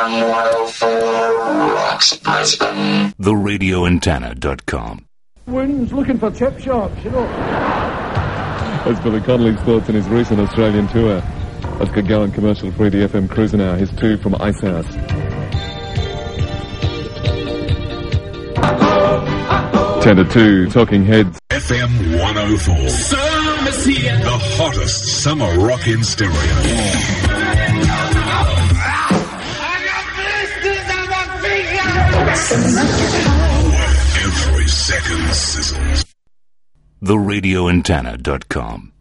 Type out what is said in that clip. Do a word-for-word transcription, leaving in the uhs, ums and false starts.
M one oh four rocks Brisbane. the radio antenna dot com. Wins looking for chip shops, you know. That's Billy Connolly's thoughts on his recent Australian tour. Let's get going commercial-free the F M Cruiser now. Here's two from Icehouse. ten to two, Talking Heads. F M one oh four. Summer's here. The hottest summer rock in stereo. Every second sizzles. the radio antenna dot com.